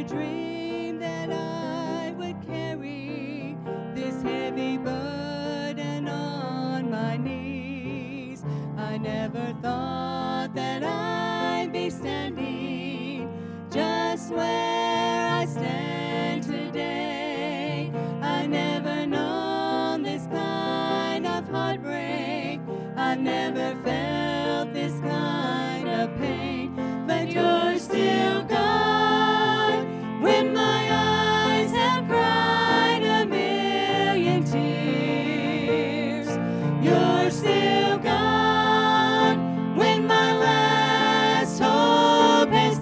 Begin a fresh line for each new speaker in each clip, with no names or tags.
never dreamed that I would carry this heavy burden on my knees. I never thought that I'd be standing just where I stand today. I never known this kind of heartbreak. I've never felt this kind of pain. But you're still God when my eyes have cried a million tears. You're still God when my last hope has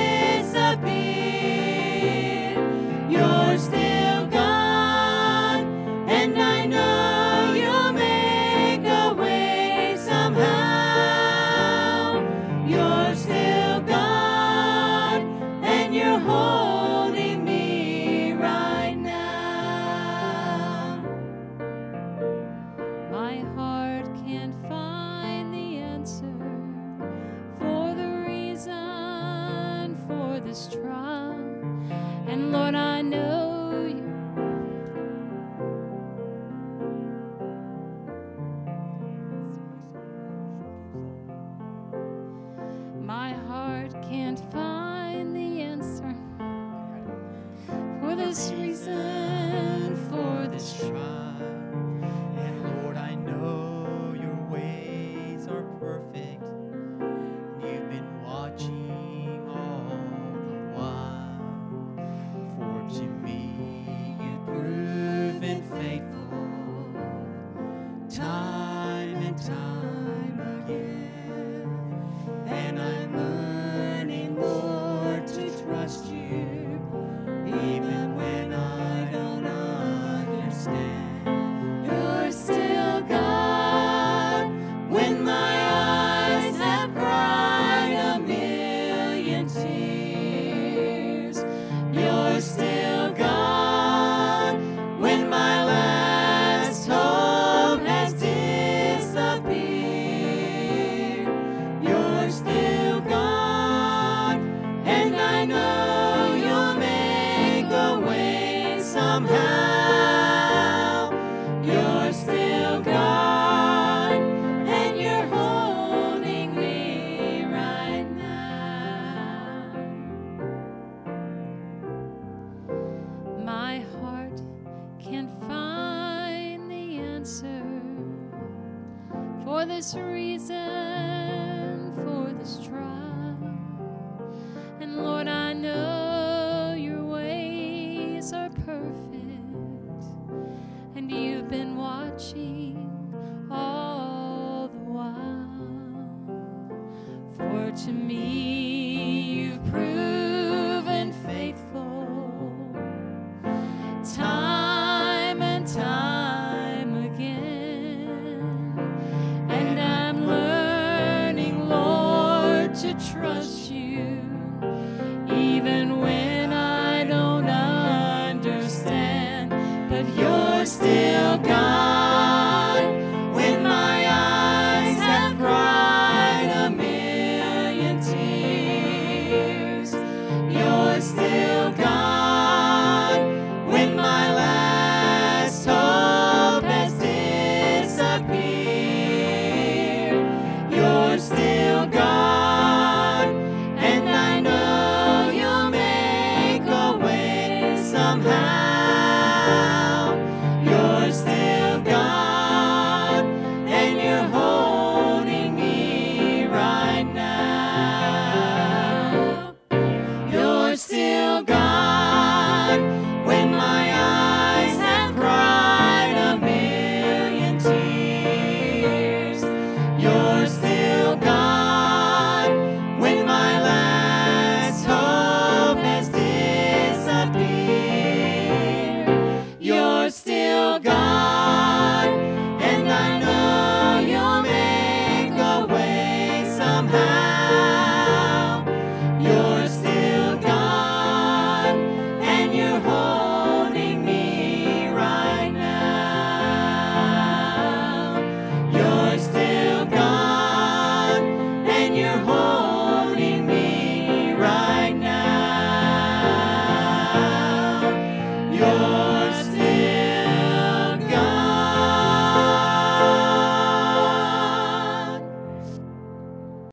disappeared. You're still God, and I know you'll make a way somehow. You're still God, and you're holding me right now. My heart can't find the answer for the reason for this trial. And Lord, I know you. My heart can't find the answer for this reason, for this
trial. And Lord, I know your ways are perfect. You've been watching all the while. For to me, you've proven faithful time and time again. And I'm learning, Lord, to trust you, even when I don't understand.
You're still God when my eyes have cried a million tears. You're still God when my last hope has disappeared. You're still God, and I know you'll make a way somehow. You're still God, and you're holding me right now. My heart can't find the answer for this reason, for this trial. And Lord, I know your ways are perfect, and you've been watching all the while. For to me, you've proved